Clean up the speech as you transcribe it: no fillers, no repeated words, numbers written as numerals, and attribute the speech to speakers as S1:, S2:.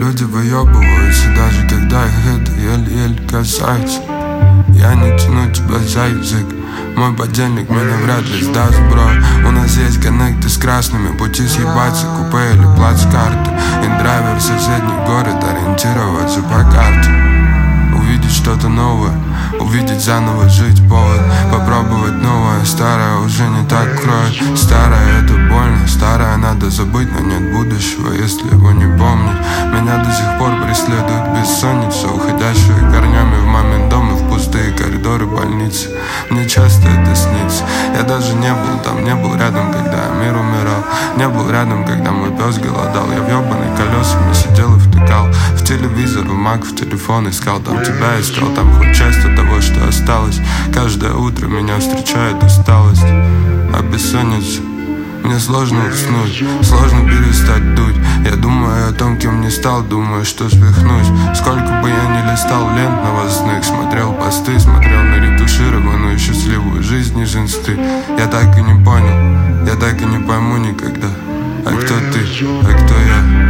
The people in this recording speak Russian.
S1: Люди выебываются, даже когда их это еле-еле касается. Я не тяну тебя за язык, мой подельник меня вряд ли сдаст, бро. У нас есть коннекты с красными, пути съебаться, купе или плацкарты. Индрайвер в соседний город, ориентироваться по карте. Увидеть что-то новое, увидеть заново жить повод. Попробовать новое, старое уже не так кроет. Старое это больно, старое надо забыть, но нет будущего, если его не помнить. Меня до сих пор преследует бессонница, уходящая корнями в мамин дом и в пустые коридоры больницы. Мне часто это снится. Я даже не был там, не был рядом, когда мир умирал. Не был рядом, когда мой пес голодал. Я в ёбаной колесами сидел и втыкал в телевизор, в мак, в телефон искал. Там тебя искал, там хоть часть от того, что осталось. Каждое утро меня встречает усталость, а бессонница. Мне сложно уснуть, сложно перестать дуть. Я думаю о том, кем не стал, думаю, что свихнусь. Сколько бы я ни листал лент новостных, смотрел посты, смотрел на ретушированную счастливую жизнь из инсты. Я так и не понял, я так и не пойму никогда. А кто ты, а кто я?